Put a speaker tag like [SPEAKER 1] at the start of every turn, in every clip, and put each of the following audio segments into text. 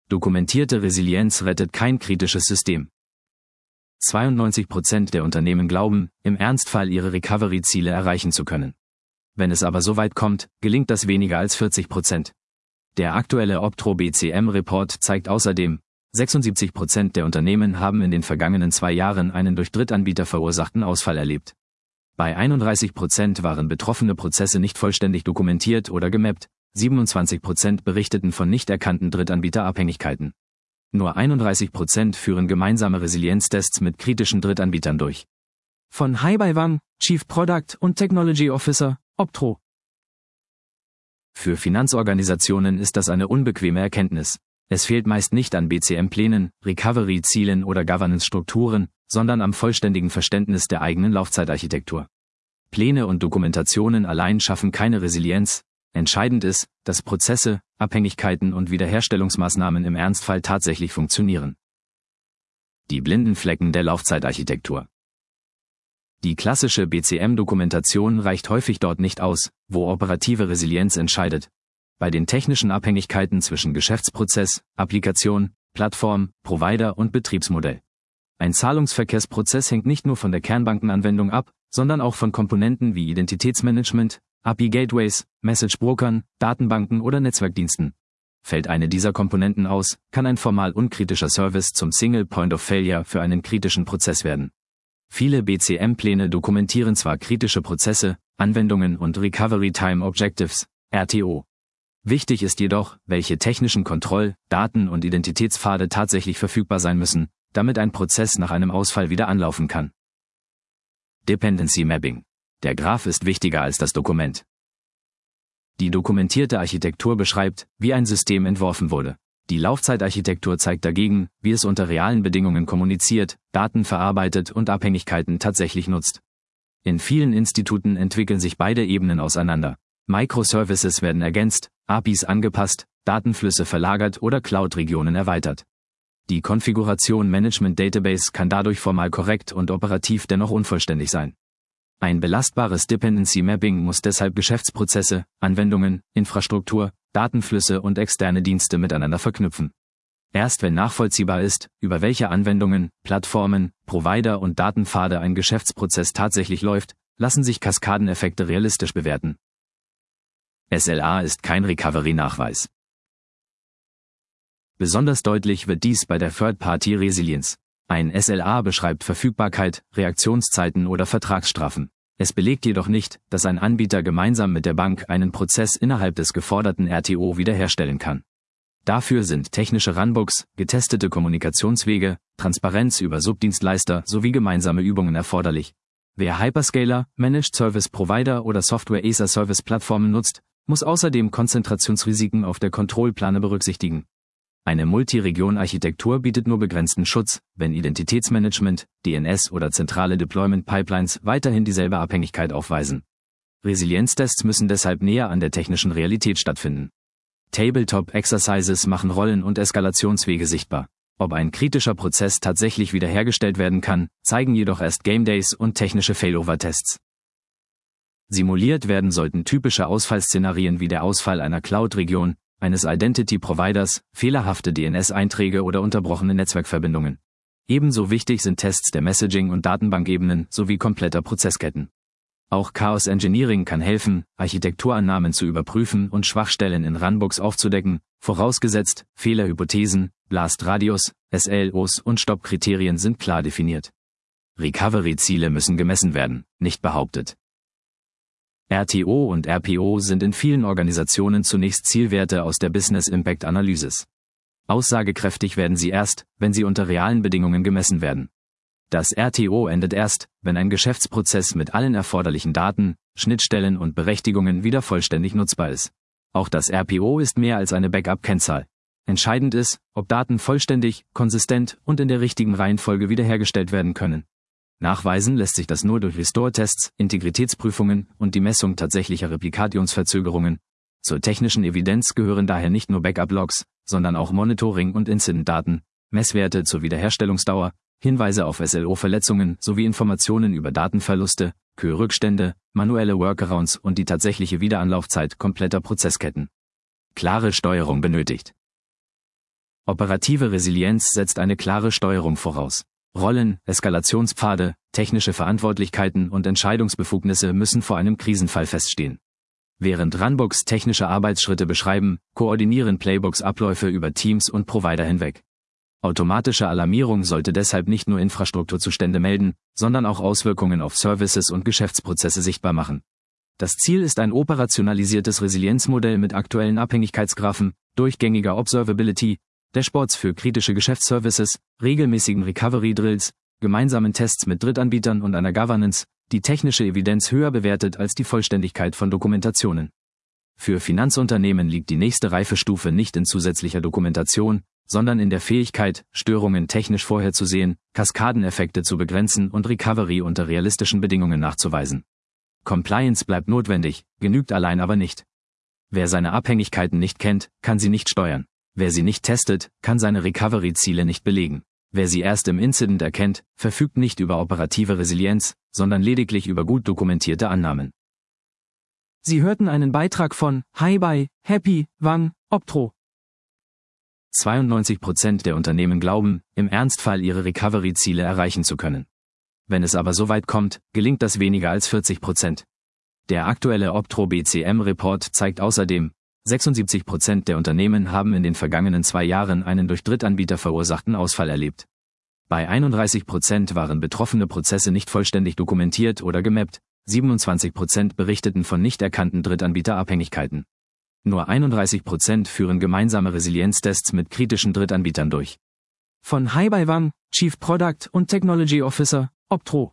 [SPEAKER 1] Dokumentierte Resilienz rettet kein kritisches System. 92% der Unternehmen glauben, im Ernstfall ihre Recovery-Ziele erreichen zu können. Wenn es aber so weit kommt, gelingt das weniger als 40%. Der aktuelle Optro BCM-Report zeigt außerdem, 76% der Unternehmen haben in den vergangenen 2 Jahren einen durch Drittanbieter verursachten Ausfall erlebt. Bei 31% waren betroffene Prozesse nicht vollständig dokumentiert oder gemappt, 27% berichteten von nicht erkannten Drittanbieterabhängigkeiten. Nur 31% führen gemeinsame Resilienztests mit kritischen Drittanbietern durch. Von Hai-Bai Wang, Chief Product und Technology Officer, Optro. Für Finanzorganisationen ist das eine unbequeme Erkenntnis. Es fehlt meist nicht an BCM-Plänen, Recovery-Zielen oder Governance-Strukturen, sondern am vollständigen Verständnis der eigenen Laufzeitarchitektur. Pläne und Dokumentationen allein schaffen keine Resilienz. Entscheidend ist, dass Prozesse, Abhängigkeiten und Wiederherstellungsmaßnahmen im Ernstfall tatsächlich funktionieren. Die blinden Flecken der Laufzeitarchitektur. Die klassische BCM-Dokumentation reicht häufig dort nicht aus, wo operative Resilienz entscheidet. Bei den technischen Abhängigkeiten zwischen Geschäftsprozess, Applikation, Plattform, Provider und Betriebsmodell. Ein Zahlungsverkehrsprozess hängt nicht nur von der Kernbankenanwendung ab, sondern auch von Komponenten wie Identitätsmanagement, API-Gateways, Message-Brokern, Datenbanken oder Netzwerkdiensten. Fällt eine dieser Komponenten aus, kann ein formal unkritischer Service zum Single Point of Failure für einen kritischen Prozess werden. Viele BCM-Pläne dokumentieren zwar kritische Prozesse, Anwendungen und Recovery Time Objectives, RTO. Wichtig ist jedoch, welche technischen Kontroll-, Daten- und Identitätspfade tatsächlich verfügbar sein müssen, damit ein Prozess nach einem Ausfall wieder anlaufen kann. Dependency Mapping. Der Graph ist wichtiger als das Dokument. Die dokumentierte Architektur beschreibt, wie ein System entworfen wurde. Die Laufzeitarchitektur zeigt dagegen, wie es unter realen Bedingungen kommuniziert, Daten verarbeitet und Abhängigkeiten tatsächlich nutzt. In vielen Instituten entwickeln sich beide Ebenen auseinander. Microservices werden ergänzt, APIs angepasst, Datenflüsse verlagert oder Cloud-Regionen erweitert. Die Konfiguration Management Database kann dadurch formal korrekt und operativ dennoch unvollständig sein. Ein belastbares Dependency Mapping muss deshalb Geschäftsprozesse, Anwendungen, Infrastruktur, Datenflüsse und externe Dienste miteinander verknüpfen. Erst wenn nachvollziehbar ist, über welche Anwendungen, Plattformen, Provider und Datenpfade ein Geschäftsprozess tatsächlich läuft, lassen sich Kaskadeneffekte realistisch bewerten. SLA ist kein Recovery-Nachweis. Besonders deutlich wird dies bei der Third-Party-Resilienz. Ein SLA beschreibt Verfügbarkeit, Reaktionszeiten oder Vertragsstrafen. Es belegt jedoch nicht, dass ein Anbieter gemeinsam mit der Bank einen Prozess innerhalb des geforderten RTO wiederherstellen kann. Dafür sind technische Runbooks, getestete Kommunikationswege, Transparenz über Subdienstleister sowie gemeinsame Übungen erforderlich. Wer Hyperscaler, Managed Service Provider oder Software-as-a-Service-Plattformen nutzt, muss außerdem Konzentrationsrisiken auf der Kontrollplane berücksichtigen. Eine Multiregion-Architektur bietet nur begrenzten Schutz, wenn Identitätsmanagement, DNS oder zentrale Deployment-Pipelines weiterhin dieselbe Abhängigkeit aufweisen. Resilienztests müssen deshalb näher an der technischen Realität stattfinden. Tabletop-Exercises machen Rollen und Eskalationswege sichtbar. Ob ein kritischer Prozess tatsächlich wiederhergestellt werden kann, zeigen jedoch erst Game Days und technische Failover-Tests. Simuliert werden sollten typische Ausfallszenarien wie der Ausfall einer Cloud-Region, eines Identity-Providers, fehlerhafte DNS-Einträge oder unterbrochene Netzwerkverbindungen. Ebenso wichtig sind Tests der Messaging- und Datenbankebenen sowie kompletter Prozessketten. Auch Chaos Engineering kann helfen, Architekturannahmen zu überprüfen und Schwachstellen in Runbooks aufzudecken, vorausgesetzt, Fehlerhypothesen, Blast-Radius, SLOs und Stoppkriterien sind klar definiert. Recovery-Ziele müssen gemessen werden, nicht behauptet. RTO und RPO sind in vielen Organisationen zunächst Zielwerte aus der Business Impact Analysis. Aussagekräftig werden sie erst, wenn sie unter realen Bedingungen gemessen werden. Das RTO endet erst, wenn ein Geschäftsprozess mit allen erforderlichen Daten, Schnittstellen und Berechtigungen wieder vollständig nutzbar ist. Auch das RPO ist mehr als eine Backup-Kennzahl. Entscheidend ist, ob Daten vollständig, konsistent und in der richtigen Reihenfolge wiederhergestellt werden können. Nachweisen lässt sich das nur durch Restore-Tests, Integritätsprüfungen und die Messung tatsächlicher Replikationsverzögerungen. Zur technischen Evidenz gehören daher nicht nur Backup-Logs, sondern auch Monitoring- und Incident-Daten, Messwerte zur Wiederherstellungsdauer, Hinweise auf SLO-Verletzungen sowie Informationen über Datenverluste, Queue-Rückstände, manuelle Workarounds und die tatsächliche Wiederanlaufzeit kompletter Prozessketten. Klare Steuerung benötigt. Operative Resilienz setzt eine klare Steuerung voraus. Rollen, Eskalationspfade, technische Verantwortlichkeiten und Entscheidungsbefugnisse müssen vor einem Krisenfall feststehen. Während Runbooks technische Arbeitsschritte beschreiben, koordinieren Playbooks Abläufe über Teams und Provider hinweg. Automatische Alarmierung sollte deshalb nicht nur Infrastrukturzustände melden, sondern auch Auswirkungen auf Services und Geschäftsprozesse sichtbar machen. Das Ziel ist ein operationalisiertes Resilienzmodell mit aktuellen Abhängigkeitsgraphen, durchgängiger Observability, Dashboards für kritische Geschäftsservices, regelmäßigen Recovery-Drills, gemeinsamen Tests mit Drittanbietern und einer Governance, die technische Evidenz höher bewertet als die Vollständigkeit von Dokumentationen. Für Finanzunternehmen liegt die nächste Reifestufe nicht in zusätzlicher Dokumentation, sondern in der Fähigkeit, Störungen technisch vorherzusehen, Kaskadeneffekte zu begrenzen und Recovery unter realistischen Bedingungen nachzuweisen. Compliance bleibt notwendig, genügt allein aber nicht. Wer seine Abhängigkeiten nicht kennt, kann sie nicht steuern. Wer sie nicht testet, kann seine Recovery-Ziele nicht belegen. Wer sie erst im Incident erkennt, verfügt nicht über operative Resilienz, sondern lediglich über gut dokumentierte Annahmen.
[SPEAKER 2] Sie hörten einen Beitrag von HiBy, Happy, Wang, Optro.
[SPEAKER 1] 92% der Unternehmen glauben, im Ernstfall ihre Recovery-Ziele erreichen zu können. Wenn es aber so weit kommt, gelingt das weniger als 40%. Der aktuelle Optro BCM-Report zeigt außerdem, 76% der Unternehmen haben in den vergangenen 2 Jahren einen durch Drittanbieter verursachten Ausfall erlebt. Bei 31% waren betroffene Prozesse nicht vollständig dokumentiert oder gemappt, 27% berichteten von nicht erkannten Drittanbieterabhängigkeiten. Nur 31% führen gemeinsame Resilienztests mit kritischen Drittanbietern durch.
[SPEAKER 2] Von HiBy Wang, Chief Product und Technology Officer, Optro.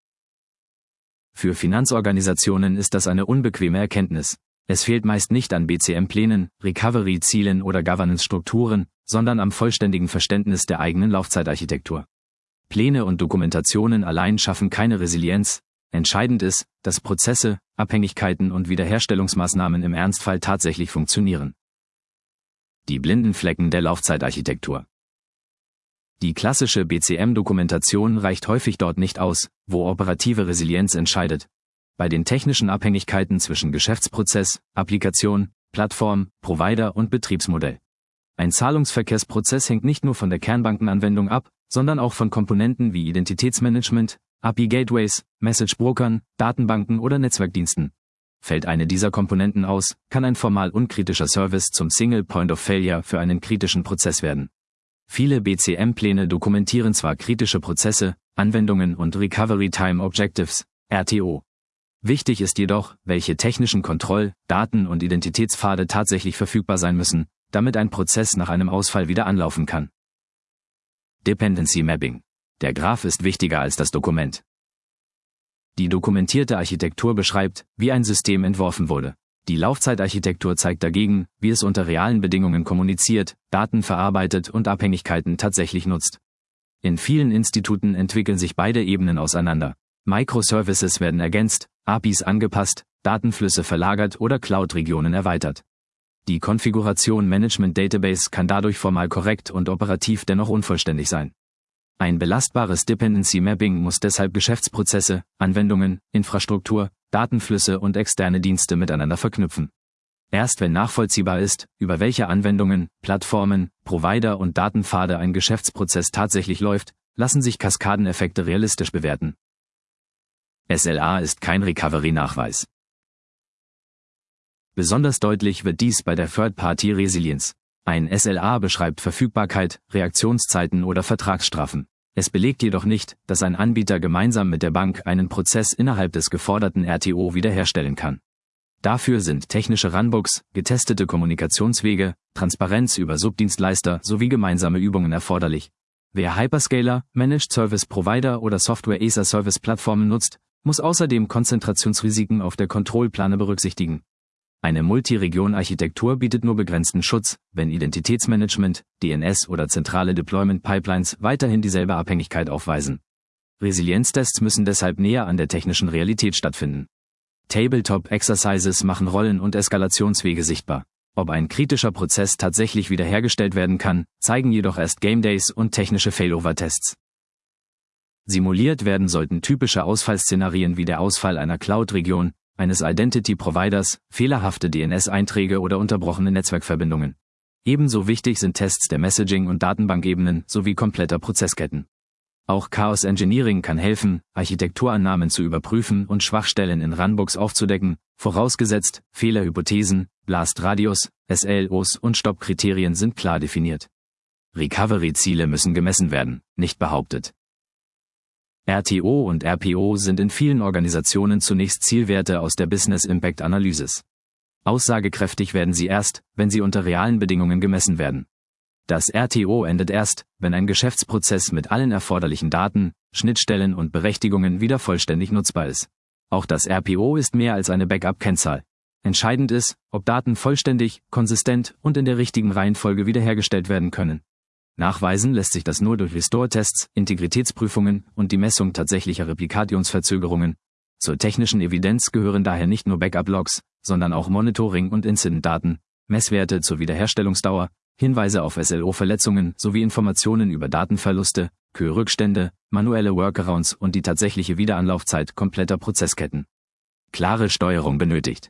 [SPEAKER 1] Für Finanzorganisationen ist das eine unbequeme Erkenntnis. Es fehlt meist nicht an BCM-Plänen, Recovery-Zielen oder Governance-Strukturen, sondern am vollständigen Verständnis der eigenen Laufzeitarchitektur. Pläne und Dokumentationen allein schaffen keine Resilienz. Entscheidend ist, dass Prozesse, Abhängigkeiten und Wiederherstellungsmaßnahmen im Ernstfall tatsächlich funktionieren. Die blinden Flecken der Laufzeitarchitektur. Die klassische BCM-Dokumentation reicht häufig dort nicht aus, wo operative Resilienz entscheidet. Bei den technischen Abhängigkeiten zwischen Geschäftsprozess, Applikation, Plattform, Provider und Betriebsmodell. Ein Zahlungsverkehrsprozess hängt nicht nur von der Kernbankenanwendung ab, sondern auch von Komponenten wie Identitätsmanagement, API-Gateways, Message-Brokern, Datenbanken oder Netzwerkdiensten. Fällt eine dieser Komponenten aus, kann ein formal unkritischer Service zum Single Point of Failure für einen kritischen Prozess werden. Viele BCM-Pläne dokumentieren zwar kritische Prozesse, Anwendungen und Recovery Time Objectives, RTO. Wichtig ist jedoch, welche technischen Kontroll-, Daten- und Identitätspfade tatsächlich verfügbar sein müssen, damit ein Prozess nach einem Ausfall wieder anlaufen kann. Dependency Mapping. Der Graph ist wichtiger als das Dokument. Die dokumentierte Architektur beschreibt, wie ein System entworfen wurde. Die Laufzeitarchitektur zeigt dagegen, wie es unter realen Bedingungen kommuniziert, Daten verarbeitet und Abhängigkeiten tatsächlich nutzt. In vielen Instituten entwickeln sich beide Ebenen auseinander. Microservices werden ergänzt, APIs angepasst, Datenflüsse verlagert oder Cloud-Regionen erweitert. Die Konfiguration Management Database kann dadurch formal korrekt und operativ dennoch unvollständig sein. Ein belastbares Dependency Mapping muss deshalb Geschäftsprozesse, Anwendungen, Infrastruktur, Datenflüsse und externe Dienste miteinander verknüpfen. Erst wenn nachvollziehbar ist, über welche Anwendungen, Plattformen, Provider und Datenpfade ein Geschäftsprozess tatsächlich läuft, lassen sich Kaskadeneffekte realistisch bewerten. SLA ist kein Recovery-Nachweis. Besonders deutlich wird dies bei der Third-Party-Resilienz. Ein SLA beschreibt Verfügbarkeit, Reaktionszeiten oder Vertragsstrafen. Es belegt jedoch nicht, dass ein Anbieter gemeinsam mit der Bank einen Prozess innerhalb des geforderten RTO wiederherstellen kann. Dafür sind technische Runbooks, getestete Kommunikationswege, Transparenz über Subdienstleister sowie gemeinsame Übungen erforderlich. Wer Hyperscaler, Managed Service Provider oder Software-as-a-Service-Plattformen nutzt, muss außerdem Konzentrationsrisiken auf der Kontrollplane berücksichtigen. Eine Multiregion-Architektur bietet nur begrenzten Schutz, wenn Identitätsmanagement, DNS oder zentrale Deployment-Pipelines weiterhin dieselbe Abhängigkeit aufweisen. Resilienztests müssen deshalb näher an der technischen Realität stattfinden. Tabletop-Exercises machen Rollen und Eskalationswege sichtbar. Ob ein kritischer Prozess tatsächlich wiederhergestellt werden kann, zeigen jedoch erst Game Days und technische Failover-Tests. Simuliert werden sollten typische Ausfallszenarien wie der Ausfall einer Cloud-Region, eines Identity-Providers, fehlerhafte DNS-Einträge oder unterbrochene Netzwerkverbindungen. Ebenso wichtig sind Tests der Messaging- und Datenbankebenen sowie kompletter Prozessketten. Auch Chaos Engineering kann helfen, Architekturannahmen zu überprüfen und Schwachstellen in Runbooks aufzudecken, vorausgesetzt, Fehlerhypothesen, Blast-Radius, SLOs und Stoppkriterien sind klar definiert. Recovery-Ziele müssen gemessen werden, nicht behauptet. RTO und RPO sind in vielen Organisationen zunächst Zielwerte aus der Business Impact Analysis. Aussagekräftig werden sie erst, wenn sie unter realen Bedingungen gemessen werden. Das RTO endet erst, wenn ein Geschäftsprozess mit allen erforderlichen Daten, Schnittstellen und Berechtigungen wieder vollständig nutzbar ist. Auch das RPO ist mehr als eine Backup-Kennzahl. Entscheidend ist, ob Daten vollständig, konsistent und in der richtigen Reihenfolge wiederhergestellt werden können. Nachweisen lässt sich das nur durch Restore-Tests, Integritätsprüfungen und die Messung tatsächlicher Replikationsverzögerungen. Zur technischen Evidenz gehören daher nicht nur Backup-Logs, sondern auch Monitoring- und Incident-Daten, Messwerte zur Wiederherstellungsdauer, Hinweise auf SLO-Verletzungen sowie Informationen über Datenverluste, Queue-Rückstände, manuelle Workarounds und die tatsächliche Wiederanlaufzeit kompletter Prozessketten. Klare Steuerung benötigt.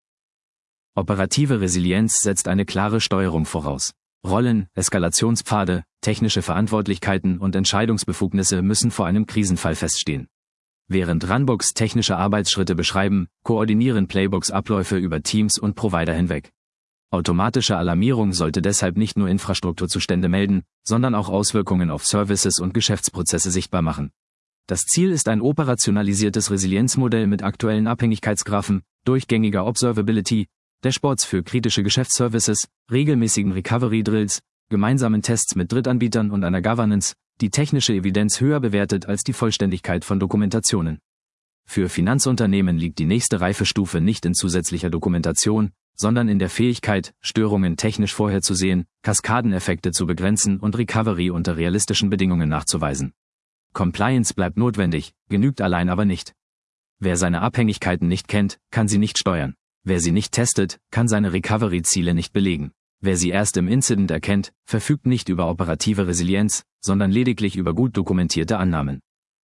[SPEAKER 1] Operative Resilienz setzt eine klare Steuerung voraus. Rollen, Eskalationspfade, technische Verantwortlichkeiten und Entscheidungsbefugnisse müssen vor einem Krisenfall feststehen. Während Runbooks technische Arbeitsschritte beschreiben, koordinieren Playbooks Abläufe über Teams und Provider hinweg. Automatische Alarmierung sollte deshalb nicht nur Infrastrukturzustände melden, sondern auch Auswirkungen auf Services und Geschäftsprozesse sichtbar machen. Das Ziel ist ein operationalisiertes Resilienzmodell mit aktuellen Abhängigkeitsgraphen, durchgängiger Observability, Dashboards für kritische Geschäftsservices, regelmäßigen Recovery-Drills, gemeinsamen Tests mit Drittanbietern und einer Governance, die technische Evidenz höher bewertet als die Vollständigkeit von Dokumentationen. Für Finanzunternehmen liegt die nächste Reifestufe nicht in zusätzlicher Dokumentation, sondern in der Fähigkeit, Störungen technisch vorherzusehen, Kaskadeneffekte zu begrenzen und Recovery unter realistischen Bedingungen nachzuweisen. Compliance bleibt notwendig, genügt allein aber nicht. Wer seine Abhängigkeiten nicht kennt, kann sie nicht steuern. Wer sie nicht testet, kann seine Recovery-Ziele nicht belegen. Wer sie erst im Incident erkennt, verfügt nicht über operative Resilienz, sondern lediglich über gut dokumentierte Annahmen.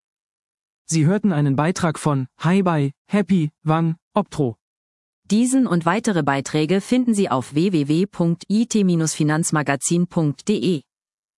[SPEAKER 2] Sie hörten einen Beitrag von Hi-Bye, Happy, Wang, Optro.
[SPEAKER 3] Diesen und weitere Beiträge finden Sie auf www.it-finanzmagazin.de.